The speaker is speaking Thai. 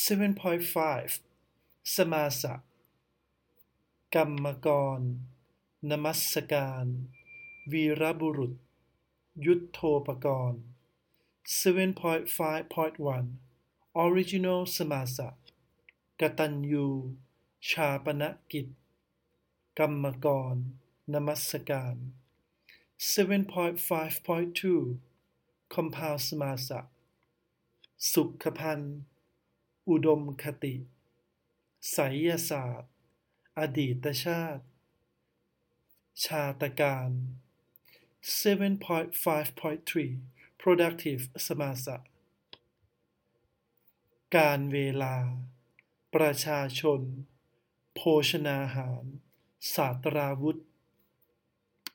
7.5 สมาสะกรรมกรนมัสการวีรบุรุษยุทโธปกรณ์ 7.5.1 Original สมาสะกตัญญูชาปนกิจกรรมกรนมัสการ 7.5.2 Compound สมาสะสุขภัณฑ์อุดมคติไสยศาสตร์อดีตชาติชาตการ 7.5.3 Productive สมาสะการเวลาประชาชนโภชนาหารศาสตราวุธ